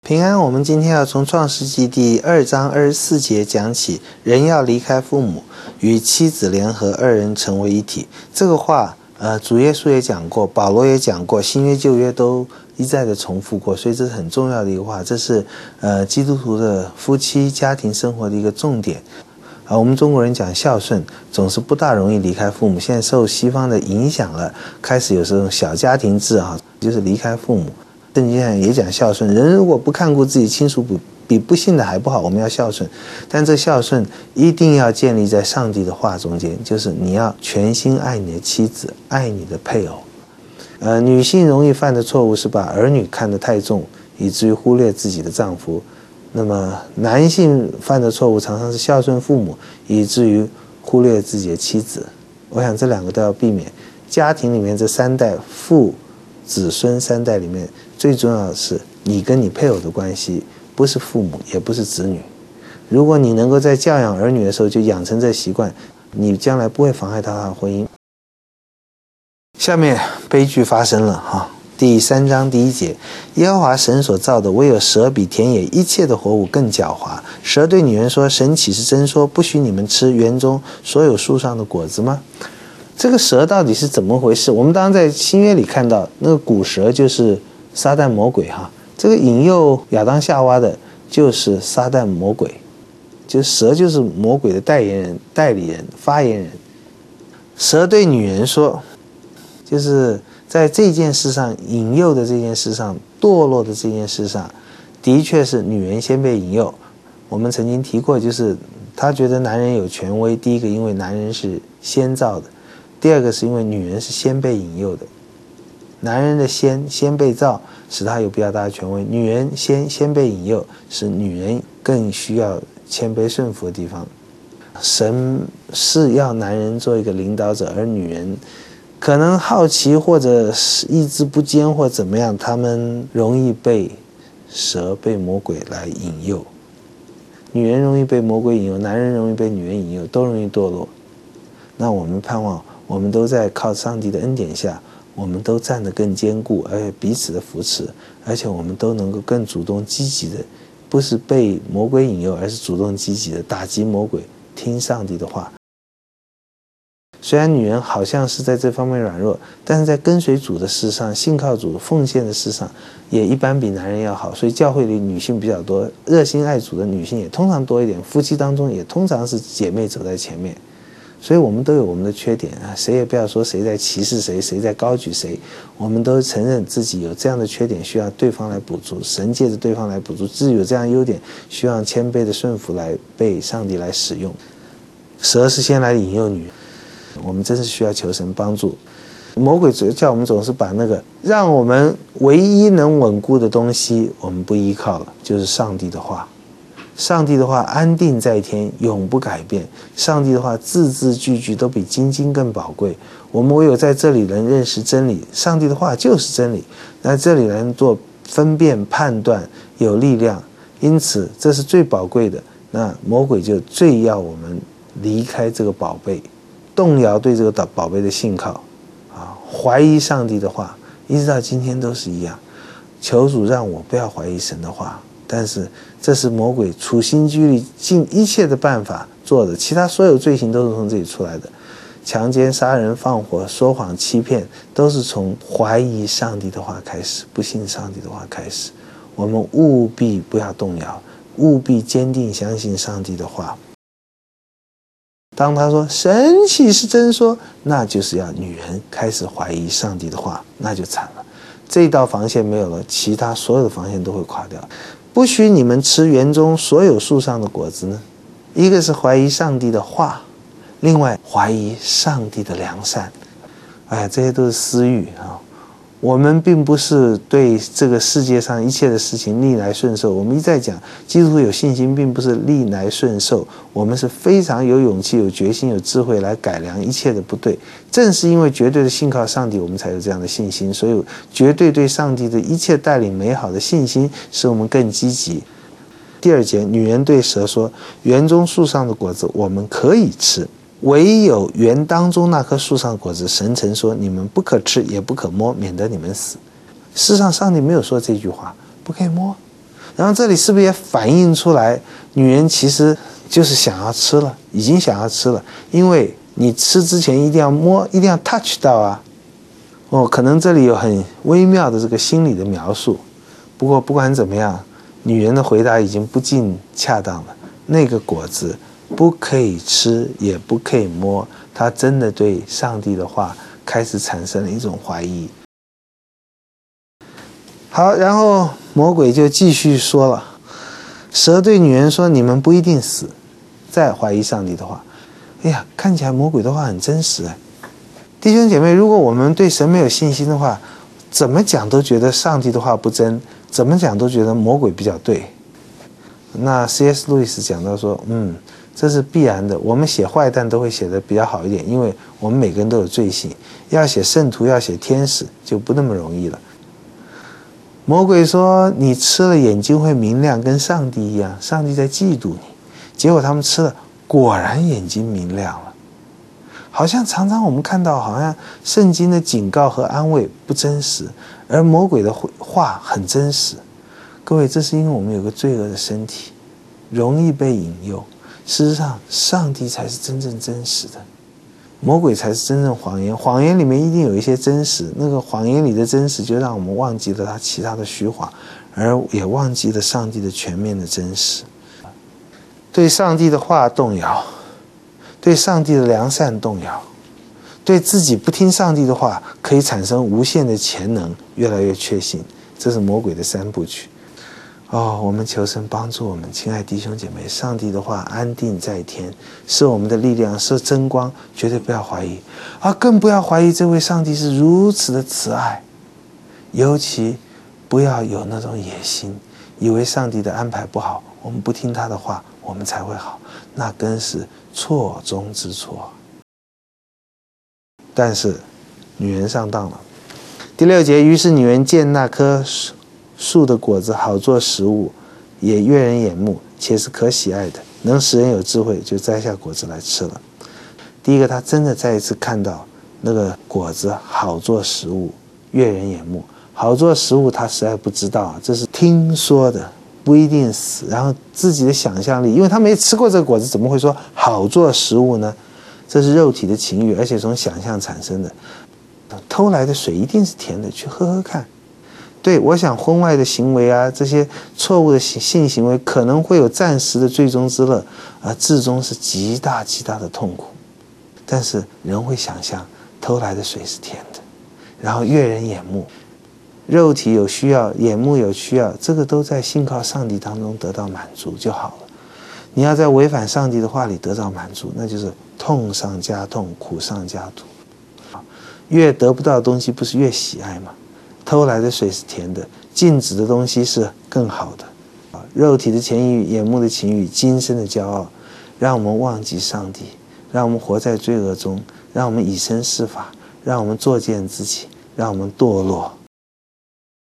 平安，我们今天要从创世纪第2章24节讲起，人要离开父母，与妻子联合，二人成为一体。这个话，主耶稣也讲过，保罗也讲过，新约旧约都一再的重复过，所以这是很重要的一个话，这是基督徒的夫妻家庭生活的一个重点。我们中国人讲孝顺，总是不大容易离开父母。现在受西方的影响了，开始有这种小家庭制就是离开父母。圣经上也讲孝顺，人如果不看顾自己亲属，比不信的还不好。我们要孝顺，但这孝顺一定要建立在上帝的话中间，就是你要全心爱你的妻子，爱你的配偶。女性容易犯的错误是把儿女看得太重，以至于忽略自己的丈夫。那么男性犯的错误常常是孝顺父母，以至于忽略自己的妻子。我想这两个都要避免。家庭里面这三代，父子孙三代里面，最重要的是你跟你配偶的关系，不是父母，也不是子女。如果你能够在教养儿女的时候就养成这习惯，你将来不会妨害他的婚姻。下面悲剧发生了第3章第1节，耶和华神所造的，唯有蛇比田野一切的活物更狡猾。蛇对女人说：神岂是真说，不许你们吃园中所有树上的果子吗？这个蛇到底是怎么回事？我们当然在新约里看到，那个古蛇就是撒旦魔鬼这个引诱亚当夏娃的就是撒旦魔鬼，就是蛇就是魔鬼的代言人、代理人、发言人。蛇对女人说，就是在这件事上，引诱的这件事上，堕落的这件事上，的确是女人先被引诱。我们曾经提过，就是他觉得男人有权威，第一个因为男人是先造的，第二个是因为女人是先被引诱的。男人的先被造，使他有比较大的权威；女人先被引诱，使女人更需要谦卑顺服的地方。神是要男人做一个领导者，而女人可能好奇或者意志不坚或怎么样，他们容易被蛇、被魔鬼来引诱。女人容易被魔鬼引诱，男人容易被女人引诱，都容易堕落。那我们盼望我们都在靠上帝的恩典下，我们都站得更坚固，而且彼此的扶持，而且我们都能够更主动积极的，不是被魔鬼引诱，而是主动积极的打击魔鬼，听上帝的话。虽然女人好像是在这方面软弱，但是在跟随主的事上，信靠主奉献的事上，也一般比男人要好。所以教会里女性比较多，热心爱主的女性也通常多一点，夫妻当中也通常是姐妹走在前面。所以我们都有我们的缺点谁也不要说谁在歧视谁，谁在高举谁，我们都承认自己有这样的缺点，需要对方来补足，神借着对方来补足，自己有这样的优点，需要谦卑的顺服来被上帝来使用。蛇是先来引诱女人，我们真是需要求神帮助。魔鬼叫我们总是把那个让我们唯一能稳固的东西我们不依靠了，就是上帝的话。上帝的话安定在天，永不改变。上帝的话字字句句都比金经更宝贵。我们唯有在这里能认识真理，上帝的话就是真理，在这里能做分辨判断，有力量。因此这是最宝贵的，那魔鬼就最要我们离开这个宝贝，动摇对这个宝贝的信靠怀疑上帝的话，一直到今天都是一样。求主让我不要怀疑神的话，但是这是魔鬼处心积虑尽一切的办法做的，其他所有罪行都是从这里出来的。强奸、杀人、放火、说谎、欺骗，都是从怀疑上帝的话开始，不信上帝的话开始。我们务必不要动摇，务必坚定相信上帝的话。当他说神岂是真说，那就是要女人开始怀疑上帝的话，那就惨了。这道防线没有了，其他所有的防线都会垮掉。不许你们吃园中所有树上的果子呢？一个是怀疑上帝的话，另外怀疑上帝的良善。这些都是私欲我们并不是对这个世界上一切的事情逆来顺受。我们一再讲，基督徒有信心并不是逆来顺受，我们是非常有勇气、有决心、有智慧来改良一切的不对。正是因为绝对的信靠上帝，我们才有这样的信心。所以绝对对上帝的一切带领美好的信心，使我们更积极。第2节，女人对蛇说：园中树上的果子我们可以吃，唯有园当中那棵树上的果子，神曾说你们不可吃，也不可摸，免得你们死。事实上上帝没有说这句话，不可以摸。 然后这里是不是也反映出来，女人其实就是想要吃了，已经想要吃了，因为你吃之前一定要摸，一定要 touch 到啊。可能这里有很微妙的这个心理的描述。不过不管怎么样，女人的回答已经不尽恰当了。那个果子不可以吃，也不可以摸，她真的对上帝的话开始产生了一种怀疑。好，然后魔鬼就继续说了，蛇对女人说：“你们不一定死。”再怀疑上帝的话，哎呀，看起来魔鬼的话很真实哎。弟兄姐妹，如果我们对神没有信心的话，怎么讲都觉得上帝的话不真，怎么讲都觉得魔鬼比较对。那 C.S. 路易斯讲到说，这是必然的，我们写坏蛋都会写得比较好一点，因为我们每个人都有罪性，要写圣徒，要写天使就不那么容易了。魔鬼说你吃了眼睛会明亮，跟上帝一样，上帝在嫉妒你。结果他们吃了，果然眼睛明亮了。好像常常我们看到，好像圣经的警告和安慰不真实，而魔鬼的话很真实。各位，这是因为我们有个罪恶的身体，容易被引诱。事实上，上帝才是真正真实的，魔鬼才是真正谎言。谎言里面一定有一些真实，那个谎言里的真实就让我们忘记了他其他的虚谎，而也忘记了上帝的全面的真实。对上帝的话动摇，对上帝的良善动摇，对自己不听上帝的话可以产生无限的潜能，越来越确信。这是魔鬼的三部曲。我们求神帮助我们，亲爱弟兄姐妹，上帝的话安定在天，是我们的力量，是真光，绝对不要怀疑，更不要怀疑这位上帝是如此的慈爱。尤其不要有那种野心，以为上帝的安排不好，我们不听他的话，我们才会好，那更是错中之错。但是女人上当了。第6节，于是女人见那棵树的果子好做食物，也悦人眼目，且是可喜爱的，能使人有智慧，就摘下果子来吃了。第一个，她真的再一次看到那个果子好做食物，悦人眼目。好做食物她实在不知道，这是听说的，不一定死。然后自己的想象力，因为她没吃过这个果子，怎么会说好做食物呢？这是肉体的情欲，而且从想象产生的。偷来的水一定是甜的，去喝喝看。对，我想婚外的行为啊，这些错误的性行为可能会有暂时的最终之乐，而至终是极大极大的痛苦。但是人会想象偷来的水是甜的，然后悦人眼目，肉体有需要，眼目有需要，这个都在信靠上帝当中得到满足就好了。你要在违反上帝的话里得到满足，那就是痛上加痛，苦上加苦。越得不到的东西不是越喜爱吗？偷来的水是甜的，禁止的东西是更好的。肉体的情欲，眼目的情欲，今生的骄傲，让我们忘记上帝，让我们活在罪恶中，让我们以身试法，让我们作践自己，让我们堕落。